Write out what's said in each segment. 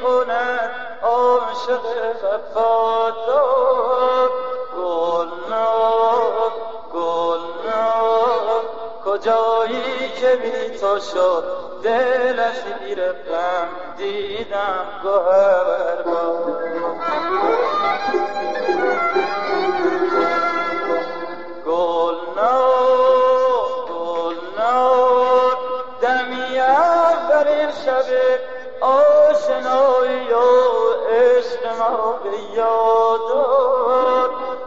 کند عاشق وفادار. گلنار گلنار کجایی که بی تو شد دل اسیر غم دیدم گوهربار. گلنار گلنار دمی اولین شب آشنایی و عشق ما به یاد آر.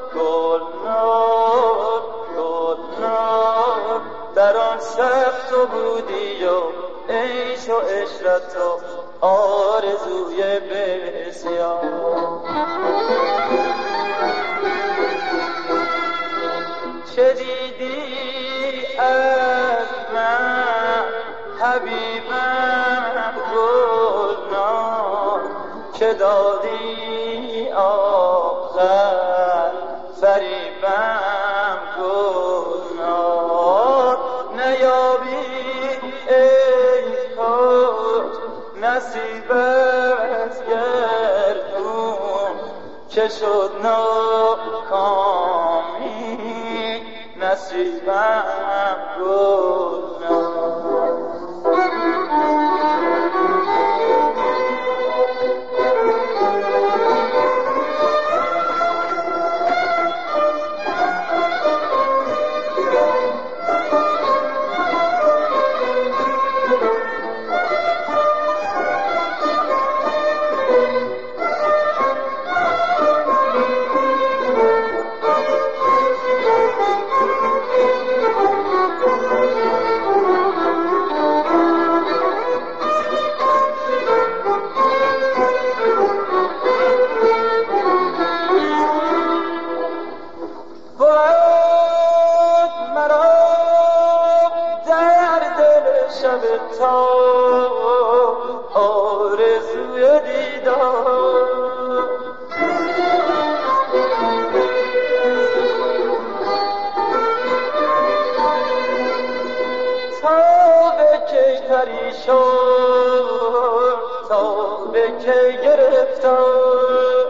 گلنار گلنار در آن شب تو بودی و عیش و عشرت و آرزوی بسیار. چه دیدی از من حبیبم گلنار که دادی آخر فریبم گلنار. نیابی ای کاش نصیب از گردون که شد ناکامی نصیبم گلنار. شب تا آرزوی دیدار. تا به کی پریشان تا به کی گرفتار.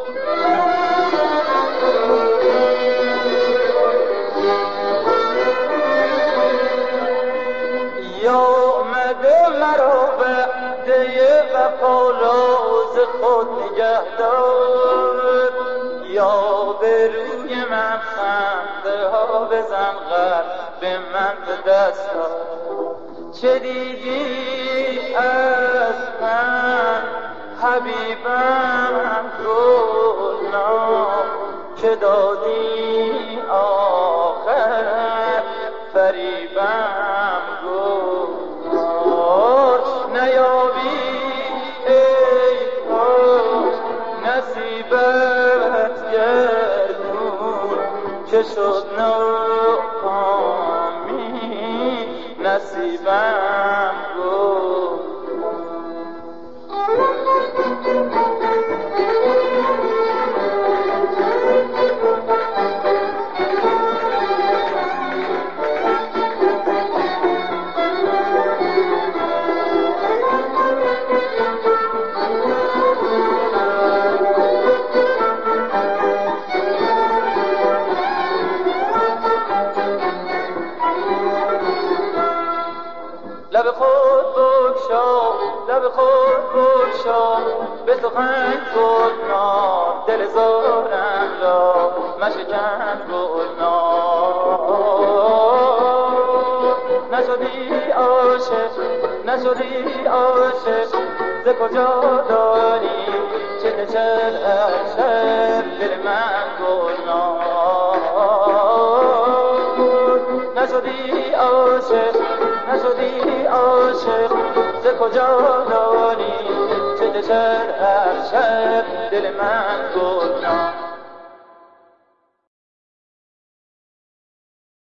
یا آمده مرا وعده وفا راز خود نگه دار. یا به روی من خنده ها بزن قلب من به دست دار. چه دیدی از من حبیبم گلنار که دادی آخر فریبم گلنار. نیابی ای کاش نصیبت گردون که شد ناکامی نصیبم گلنار. لب خود بگشا لب خود بگشا به سخن گلنار. دل زارم را مشکن گلنار. نشدی عاشق نشدی عاشق ز کجا داری چه نشد از شب دل من گلنار. نشدی عاشق نشدی عاشق ز کجا داری چه دشد هر شب دل من گلنار.